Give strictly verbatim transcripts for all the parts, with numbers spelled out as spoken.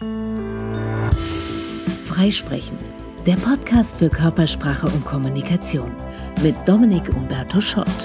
Freisprechen, der Podcast für Körpersprache und Kommunikation mit Dominik Umberto Schott.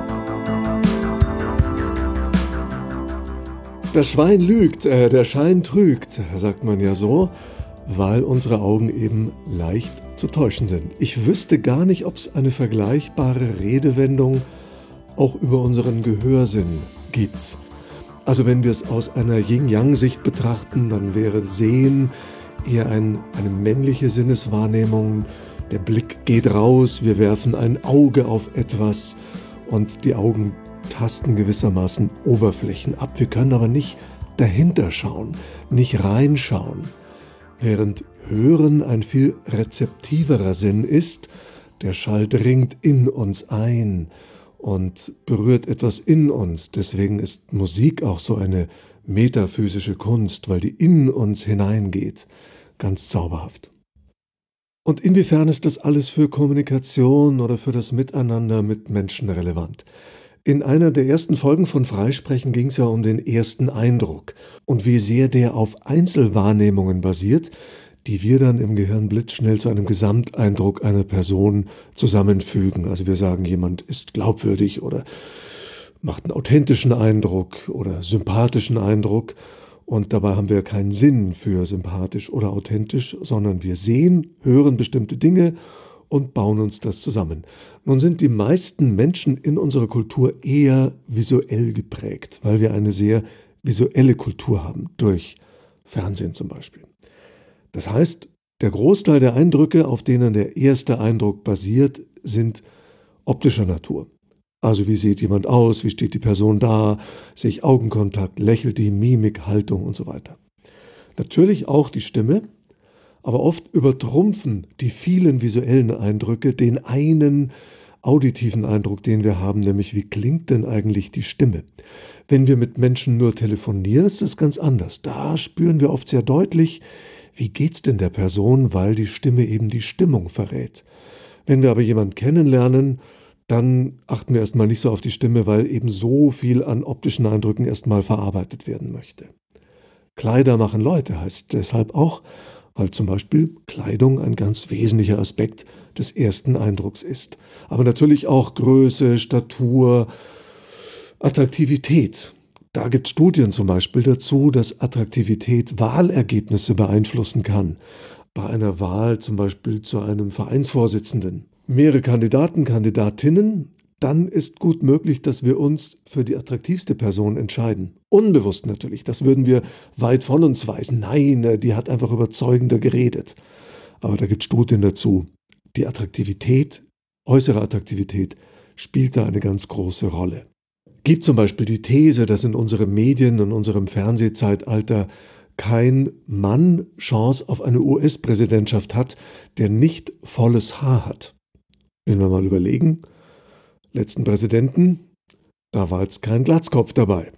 Das Schwein lügt, äh, der Schein trügt, sagt man ja so, weil unsere Augen eben leicht zu täuschen sind. Ich wüsste gar nicht, ob es eine vergleichbare Redewendung auch über unseren Gehörsinn gibt. Also wenn wir es aus einer Yin-Yang-Sicht betrachten, dann wäre Sehen eher ein, eine männliche Sinneswahrnehmung. Der Blick geht raus, wir werfen ein Auge auf etwas und die Augen tasten gewissermaßen Oberflächen ab. Wir können aber nicht dahinter schauen, nicht reinschauen. Während Hören ein viel rezeptiverer Sinn ist, der Schall dringt in uns ein und berührt etwas in uns. Deswegen ist Musik auch so eine metaphysische Kunst, weil die in uns hineingeht. Ganz zauberhaft. Und inwiefern ist das alles für Kommunikation oder für das Miteinander mit Menschen relevant? In einer der ersten Folgen von Freisprechen ging es ja um den ersten Eindruck und wie sehr der auf Einzelwahrnehmungen basiert, die wir dann im Gehirn blitzschnell zu einem Gesamteindruck einer Person zusammenfügen. Also wir sagen, jemand ist glaubwürdig oder macht einen authentischen Eindruck oder sympathischen Eindruck. Und dabei haben wir keinen Sinn für sympathisch oder authentisch, sondern wir sehen, hören bestimmte Dinge und bauen uns das zusammen. Nun sind die meisten Menschen in unserer Kultur eher visuell geprägt, weil wir eine sehr visuelle Kultur haben, durch Fernsehen zum Beispiel. Das heißt, der Großteil der Eindrücke, auf denen der erste Eindruck basiert, sind optischer Natur. Also wie sieht jemand aus, wie steht die Person da, sehe ich Augenkontakt, lächelt die, Mimik, Haltung und so weiter. Natürlich auch die Stimme, aber oft übertrumpfen die vielen visuellen Eindrücke den einen auditiven Eindruck, den wir haben, nämlich wie klingt denn eigentlich die Stimme? Wenn wir mit Menschen nur telefonieren, ist das ganz anders. Da spüren wir oft sehr deutlich, wie geht's denn der Person, weil die Stimme eben die Stimmung verrät. Wenn wir aber jemanden kennenlernen, dann achten wir erstmal nicht so auf die Stimme, weil eben so viel an optischen Eindrücken erstmal verarbeitet werden möchte. Kleider machen Leute heißt deshalb auch, weil zum Beispiel Kleidung ein ganz wesentlicher Aspekt des ersten Eindrucks ist. Aber natürlich auch Größe, Statur, Attraktivität. Da gibt es Studien zum Beispiel dazu, dass Attraktivität Wahlergebnisse beeinflussen kann. Bei einer Wahl zum Beispiel zu einem Vereinsvorsitzenden. Mehrere Kandidaten, Kandidatinnen, dann ist gut möglich, dass wir uns für die attraktivste Person entscheiden. Unbewusst natürlich, das würden wir weit von uns weisen. Nein, die hat einfach überzeugender geredet. Aber da gibt es Studien dazu. Die Attraktivität, äußere Attraktivität, spielt da eine ganz große Rolle. Gibt zum Beispiel die These, dass in unseren Medien, in unserem Fernsehzeitalter kein Mann Chance auf eine U S-Präsidentschaft hat, der nicht volles Haar hat. Wenn wir mal überlegen, letzten Präsidenten, da war jetzt kein Glatzkopf dabei.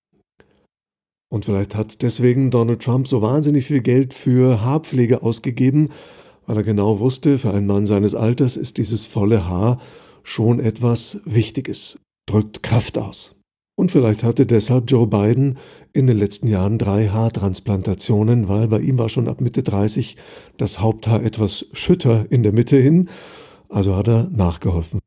Und vielleicht hat deswegen Donald Trump so wahnsinnig viel Geld für Haarpflege ausgegeben, weil er genau wusste, für einen Mann seines Alters ist dieses volle Haar schon etwas Wichtiges, drückt Kraft aus. Und vielleicht hatte deshalb Joe Biden in den letzten Jahren drei Haartransplantationen, weil bei ihm war schon ab Mitte dreißig das Haupthaar etwas schütter in der Mitte hin. Also hat er nachgeholfen.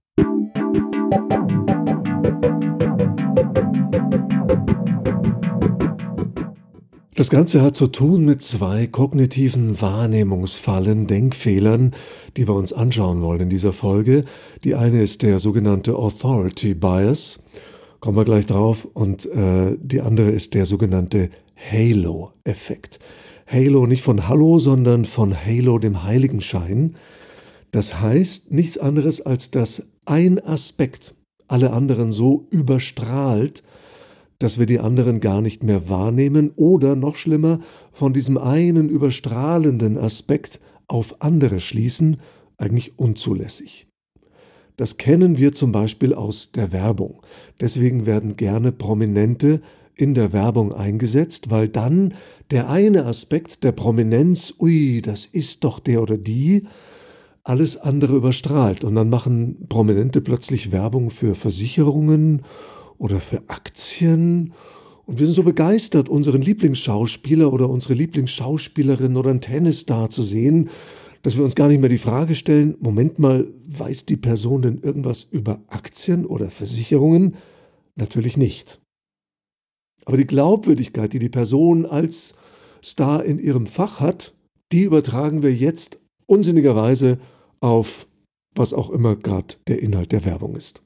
Das Ganze hat zu tun mit zwei kognitiven Wahrnehmungsfallen, Denkfehlern, die wir uns anschauen wollen in dieser Folge. Die eine ist der sogenannte Authority Bias, kommen wir gleich drauf, und äh, die andere ist der sogenannte Halo-Effekt. Halo nicht von Hallo, sondern von Halo, dem Heiligenschein. Das heißt nichts anderes, als dass ein Aspekt alle anderen so überstrahlt, dass wir die anderen gar nicht mehr wahrnehmen oder noch schlimmer, von diesem einen überstrahlenden Aspekt auf andere schließen, eigentlich unzulässig. Das kennen wir zum Beispiel aus der Werbung. Deswegen werden gerne Prominente in der Werbung eingesetzt, weil dann der eine Aspekt der Prominenz, ui, das ist doch der oder die, alles andere überstrahlt. Und dann machen Prominente plötzlich Werbung für Versicherungen oder für Aktien Und wir sind so begeistert, unseren Lieblingsschauspieler oder unsere Lieblingsschauspielerin oder einen Tennisstar zu sehen, dass wir uns gar nicht mehr die Frage stellen, Moment mal, weiß die Person denn irgendwas über Aktien oder Versicherungen? Natürlich nicht. Aber die Glaubwürdigkeit, die die Person als Star in ihrem Fach hat, die übertragen wir jetzt unsinnigerweise auf was auch immer gerade der Inhalt der Werbung ist.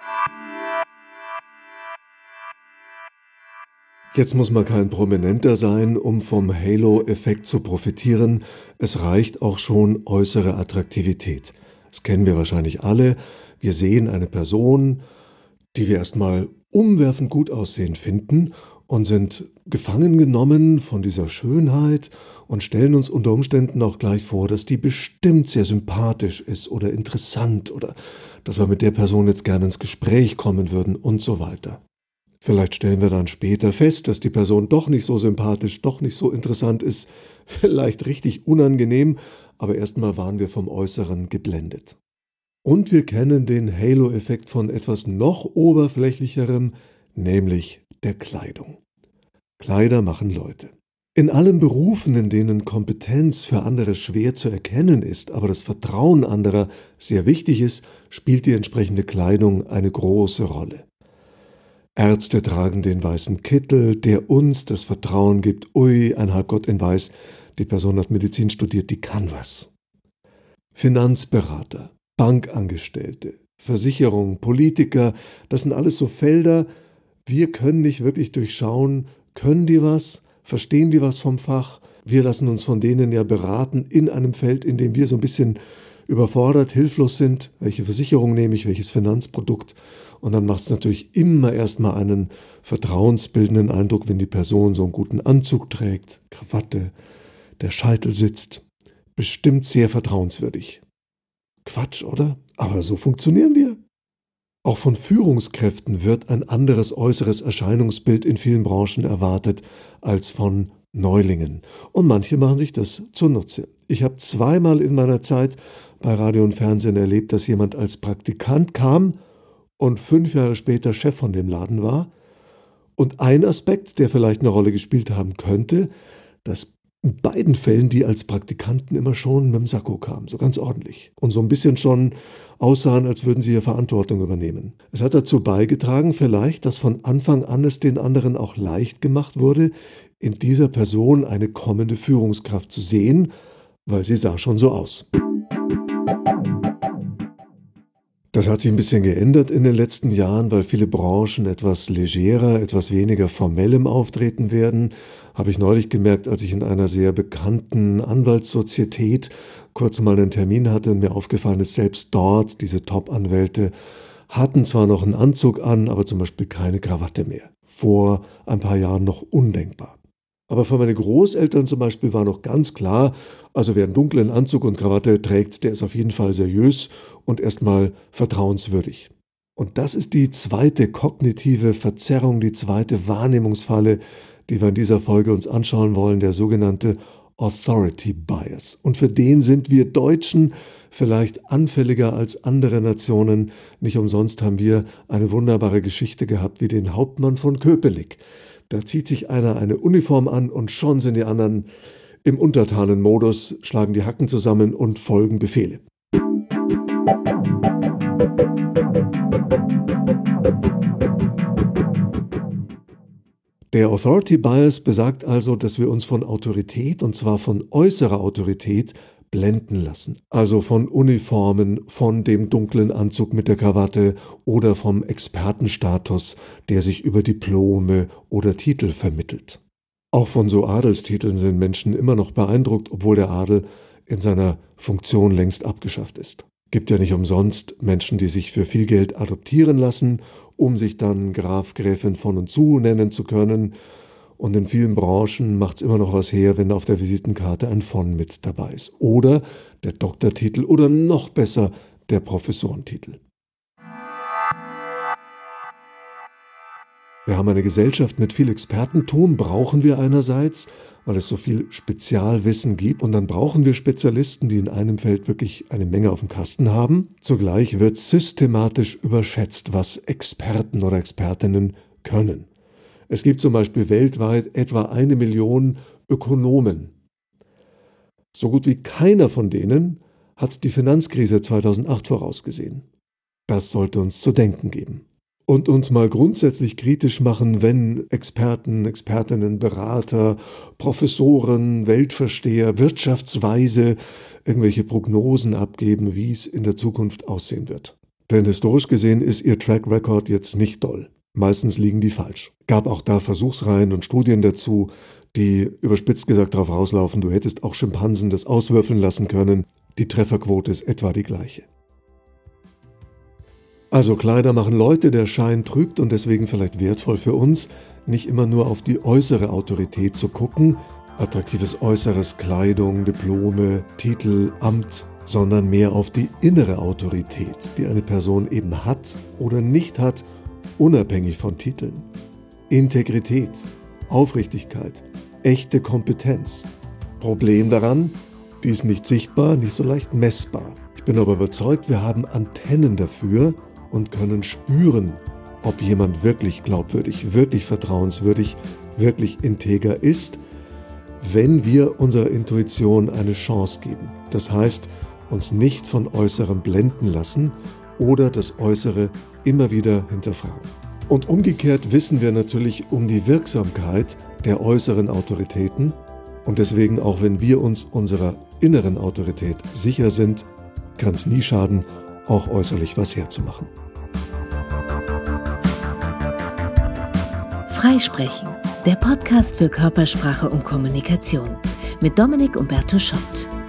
Jetzt muss man kein Prominenter sein, um vom Halo-Effekt zu profitieren. Es reicht auch schon äußere Attraktivität. Das kennen wir wahrscheinlich alle. Wir sehen eine Person, die wir erstmal umwerfend gut aussehen finden und sind gefangen genommen von dieser Schönheit und stellen uns unter Umständen auch gleich vor, dass die bestimmt sehr sympathisch ist oder interessant oder dass wir mit der Person jetzt gerne ins Gespräch kommen würden und so weiter. Vielleicht stellen wir dann später fest, dass die Person doch nicht so sympathisch, doch nicht so interessant ist, vielleicht richtig unangenehm, aber erstmal waren wir vom Äußeren geblendet. Und wir kennen den Halo-Effekt von etwas noch oberflächlicherem, nämlich der Kleidung. Kleider machen Leute. In allen Berufen, in denen Kompetenz für andere schwer zu erkennen ist, aber das Vertrauen anderer sehr wichtig ist, spielt die entsprechende Kleidung eine große Rolle. Ärzte tragen den weißen Kittel, der uns das Vertrauen gibt, ui, ein Halbgott in Weiß, die Person hat Medizin studiert, die kann was. Finanzberater, Bankangestellte, Versicherung, Politiker, das sind alles so Felder, wir können nicht wirklich durchschauen, können die was, verstehen die was vom Fach, wir lassen uns von denen ja beraten in einem Feld, in dem wir so ein bisschen überfordert, hilflos sind, welche Versicherung nehme ich, welches Finanzprodukt. Und dann macht es natürlich immer erstmal einen vertrauensbildenden Eindruck, wenn die Person so einen guten Anzug trägt, Krawatte, der Scheitel sitzt. Bestimmt sehr vertrauenswürdig. Quatsch, oder? Aber so funktionieren wir. Auch von Führungskräften wird ein anderes äußeres Erscheinungsbild in vielen Branchen erwartet als von Neulingen. Und manche machen sich das zunutze. Ich habe zweimal in meiner Zeit bei Radio und Fernsehen erlebt, dass jemand als Praktikant kam und fünf Jahre später Chef von dem Laden war. Und ein Aspekt, der vielleicht eine Rolle gespielt haben könnte, dass in beiden Fällen die als Praktikanten immer schon mit dem Sakko kamen, so ganz ordentlich. Und so ein bisschen schon aussahen, als würden sie ihre Verantwortung übernehmen. Es hat dazu beigetragen vielleicht, dass von Anfang an es den anderen auch leicht gemacht wurde, in dieser Person eine kommende Führungskraft zu sehen, weil sie sah schon so aus. Das hat sich ein bisschen geändert in den letzten Jahren, weil viele Branchen etwas legerer, etwas weniger formell im Auftreten werden. Habe ich neulich gemerkt, als ich in einer sehr bekannten Anwaltssozietät kurz mal einen Termin hatte und mir aufgefallen ist, selbst dort, diese Top-Anwälte hatten zwar noch einen Anzug an, aber zum Beispiel keine Krawatte mehr. Vor ein paar Jahren noch undenkbar. Aber für meine Großeltern zum Beispiel war noch ganz klar, also wer einen dunklen Anzug und Krawatte trägt, der ist auf jeden Fall seriös und erstmal vertrauenswürdig. Und das ist die zweite kognitive Verzerrung, die zweite Wahrnehmungsfalle, die wir in dieser Folge uns anschauen wollen, der sogenannte Authority Bias. Und für den sind wir Deutschen vielleicht anfälliger als andere Nationen. Nicht umsonst haben wir eine wunderbare Geschichte gehabt wie den Hauptmann von Köpenick. Da zieht sich einer eine Uniform an und schon sind die anderen im Untertanenmodus, schlagen die Hacken zusammen und folgen Befehle. Der Authority Bias besagt also, dass wir uns von Autorität, und zwar von äußerer Autorität, blenden lassen. Also von Uniformen, von dem dunklen Anzug mit der Krawatte oder vom Expertenstatus, der sich über Diplome oder Titel vermittelt. Auch von so Adelstiteln sind Menschen immer noch beeindruckt, obwohl der Adel in seiner Funktion längst abgeschafft ist. Gibt ja nicht umsonst Menschen, die sich für viel Geld adoptieren lassen, um sich dann Graf, Gräfin von und zu nennen zu können. Und in vielen Branchen macht es immer noch was her, wenn auf der Visitenkarte ein von mit dabei ist. Oder der Doktortitel oder noch besser der Professorentitel. Wir haben eine Gesellschaft mit viel Expertentum, brauchen wir einerseits, weil es so viel Spezialwissen gibt. Und dann brauchen wir Spezialisten, die in einem Feld wirklich eine Menge auf dem Kasten haben. Zugleich wird systematisch überschätzt, was Experten oder Expertinnen können. Es gibt zum Beispiel weltweit etwa eine Million Ökonomen. So gut wie keiner von denen hat die Finanzkrise zweitausendacht vorausgesehen. Das sollte uns zu denken geben. Und uns mal grundsätzlich kritisch machen, wenn Experten, Expertinnen, Berater, Professoren, Weltversteher, Wirtschaftsweise irgendwelche Prognosen abgeben, wie es in der Zukunft aussehen wird. Denn historisch gesehen ist ihr Track Record jetzt nicht doll. Meistens liegen die falsch. Gab auch da Versuchsreihen und Studien dazu, die überspitzt gesagt darauf rauslaufen, du hättest auch Schimpansen das auswürfeln lassen können. Die Trefferquote ist etwa die gleiche. Also Kleider machen Leute, der Schein trügt und deswegen vielleicht wertvoll für uns, nicht immer nur auf die äußere Autorität zu gucken, attraktives Äußeres, Kleidung, Diplome, Titel, Amt, sondern mehr auf die innere Autorität, die eine Person eben hat oder nicht hat, unabhängig von Titeln. Integrität, Aufrichtigkeit, echte Kompetenz. Problem daran, die ist nicht sichtbar, nicht so leicht messbar. Ich bin aber überzeugt, wir haben Antennen dafür und können spüren, ob jemand wirklich glaubwürdig, wirklich vertrauenswürdig, wirklich integer ist, wenn wir unserer Intuition eine Chance geben. Das heißt, uns nicht von Äußerem blenden lassen oder das Äußere immer wieder hinterfragen. Und umgekehrt wissen wir natürlich um die Wirksamkeit der äußeren Autoritäten und deswegen, auch wenn wir uns unserer inneren Autorität sicher sind, kann es nie schaden, auch äußerlich was herzumachen. Freisprechen, der Podcast für Körpersprache und Kommunikation mit Dominic Umberto Schott.